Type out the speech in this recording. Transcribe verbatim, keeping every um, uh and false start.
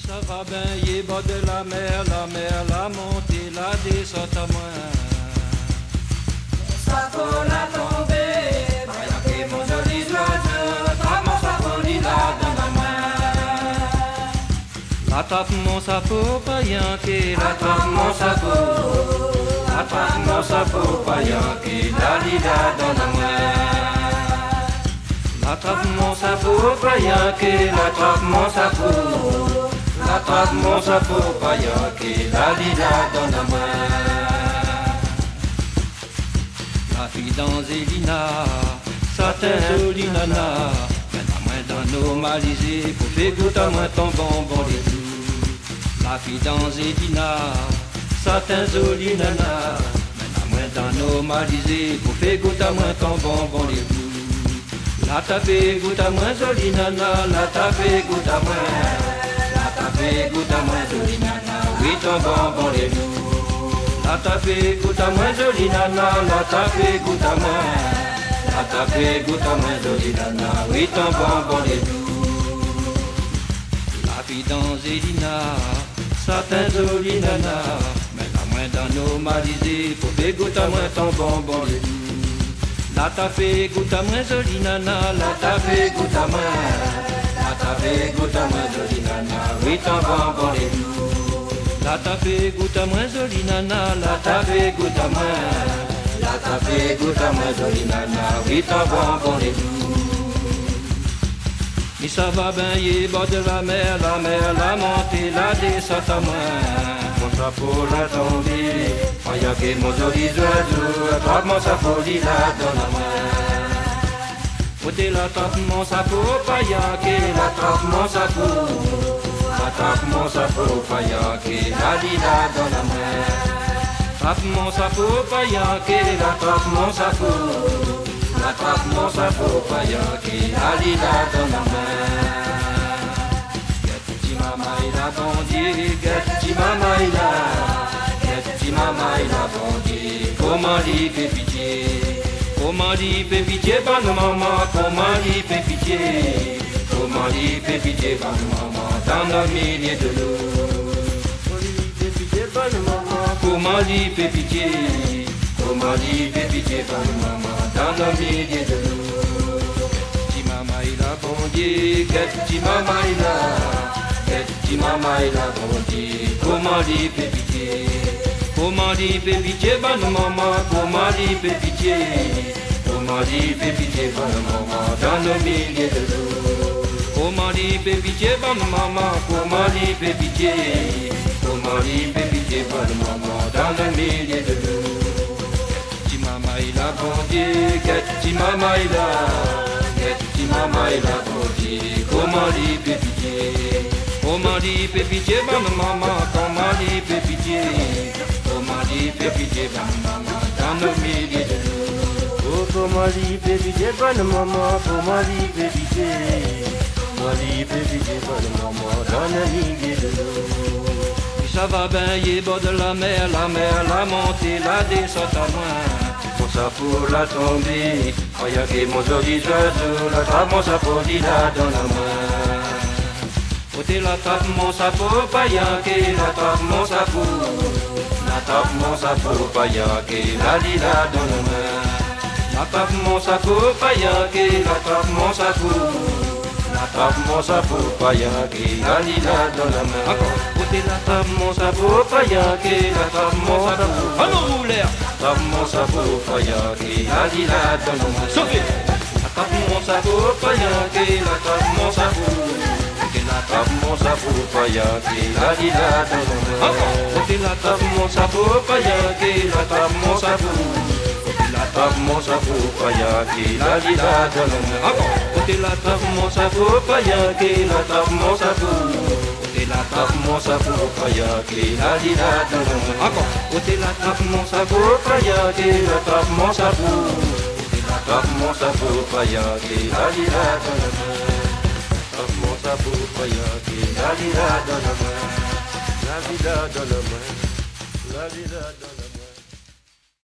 Ça va bien, y est bas de la mer, la mer, la montée, la descente à moi. Ça faut la tomber, voyons que mon joli oiseau, comment ça folie là dans la main. Attrape mon sapot, païen, qui attrape mon sapot. Attrape mon sapot, païen, qui la lila dans la main. Attrape mon sapot, païen, qui attrape mon sapot. Attrape mon sapot, païen, qui la lila dans la main. La fille d'Anzélina, satin jolie nana, maintenant moins dans nos malisés, pour faire goûter à moi ton bonbon les doux. La fille d'Anzélina, satin jolie nana, maintenant moins dans nos malisés, pour faire goûter à moi ton bonbon les doux. La tapé goûte à moi jolie nana, la tapé goûte à moi. La goûte à moi jolie nana, oui ton bonbon les loups. La tapé goûte à moi jolie nana, la tapé goûte à moi. La tapé goûte à moi jolie nana, oui ton bonbon les loups. La fille d'Anzélina, satin jolie nana, mais la moins dans nos malisés, pour faire goûte à moi ton bonbon les loups. La tapé goûte à moi jolie nana, la tapé goûte à moi. La tapé goûte à moi jolie nana, oui ton bonbon les loups. La tapé goûte à moi jolie nana, la tapé goûte à moi. La tapé goûte à moi jolie nana, oui ton bonbon les loups. Mais ça va bien, y est bord de la mer, la mer, la montée, la descente à moi. Mon chapeau la tombée, voyons que mon joli oiseau, attrape mon chapeau, il la donne à moi. Côté la trappe mon sapot, païen, qui la trappe mon sapot. La trappe mon sapot, païen, qui la lila dans la main. Trappe mon sapot, païen, qui la trappe mon sapot. La trappe mon sapot, païen, qui la lila dans la main. Get petit mama, il a bondi, get petit mama, il a. Get petit mama, il a bondi, comment lui fait pitié. Comment lui fait pitié par nos mamans, comment lui fait pitié, comment lui fait pitié par nos mamans dans nos milliers de loups. Comment lui fait pitié par nos mamans, comment lui fait pitié, comment lui fait pitié par nos mamans dans nos milliers de loups. Petit maman il a bondi, quel petit maman il a, quel petit maman il a bondi, comment lui fait pitié. Comment lui fait pitié, bonne maman, comment lui fait pitié. Comment lui fait pitié, bonne maman, dans nos milliers de loups. Comment lui fait pitié, bonne maman, comment lui fait pitié. Comment lui fait pitié, bonne maman, dans nos milliers de loups. Petit maman il a bondi, quel petit maman il a, quel petit maman il a bondi, comment lui fait pitié. Comment lui fait pitié, bonne maman, comment lui fait pitié. Comment lui fait pitié, bonne maman, dans nos milliers de loups. Oh, comment lui fait pitié, bonne maman, comment lui fait pitié. Comment lui fait pitié, bonne maman, dans nos milliers de loups. Ça va bien, y est bord de la mer, la mer, la montée, la descente à moi. Mon sapot la tombée, voyons que mon joli oiseau, la trappe mon sapot, il a dans la main. Côté la trappe mon sapot, païen, qui la trappe mon sapot. La trappe mon sapot, païen, qui la lila dans la main. La trappe mon sapot, païen, qui la trappe mon sapot. La trappe mon sapot, païen, qui la lila dans la main. Encore. Côté la trappe mon sapot, païen, qui la trappe mon sapot. Allons l'air. Trappe mon sapot, païen, qui la lila dans la main. Sauvé. La trappe mon sapot, païen, qui la trappe mon sapot. La trappe mon sapot, païen, qui la lila dans la main. Encore. Côté la trappe mon sapot, païen, qui la trappe mon sapot. La trappe mon sapot, païen, qui la lila dans la main. Encore. Côté la trappe mon sapot, païen, qui la trappe mon sapot. Côté la trappe mon sapot, païen, qui la lila dans la main. Encore. Côté la trappe mon sapot, païen, qui la trappe mon sapot. Côté la trappe mon sapot, païen, qui la lila dans la main. Mon sapot, païen, qui la lila dans la main. La vida dans la main, la vida dans la main.